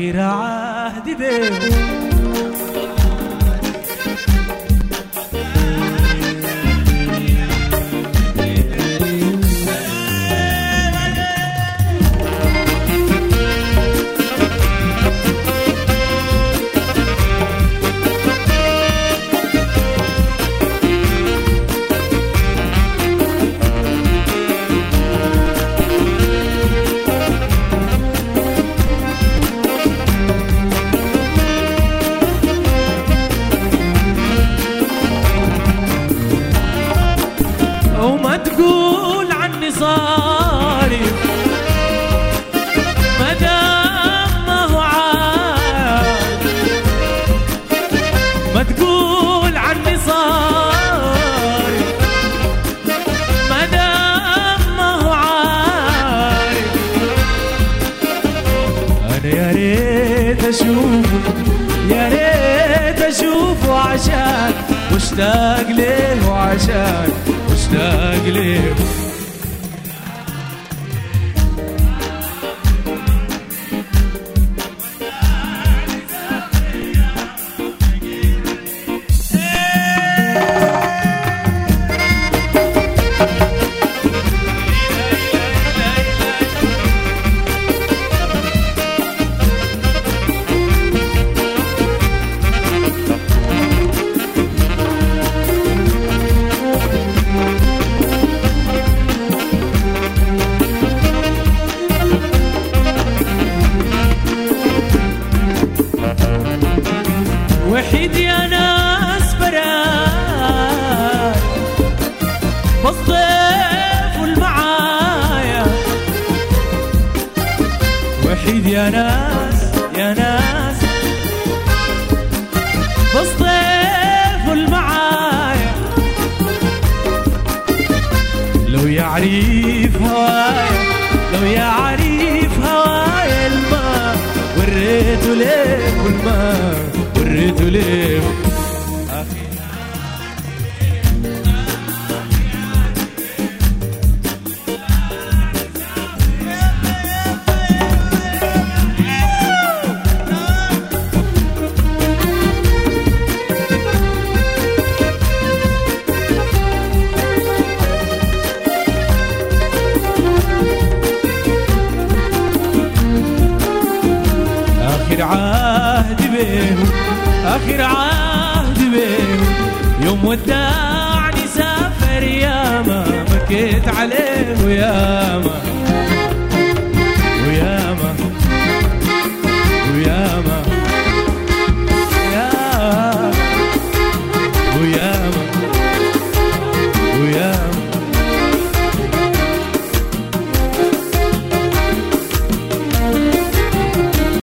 آخر عهد بيه. وما تقول عني صاري ما دام ما هو عاد، ما تقول عني صاري ما دام ما هو عارف. انا يا ريت اشوفه، يا ريت اشوفه عشان مشتاق ليه، وعشان مشتاق ليه. وحيد يا ناس براد بالصيف والمعايا، وحيد يا ناس، يا ناس بالصيف والمعايا. لو يعرف هوايا، لو يعرف هوايا الماء وريته ليه، والماء وريته ليه. آخر عهد بيه، آخر عهد بيه. يوم ودعني سافر ياما بكيت عليه وياما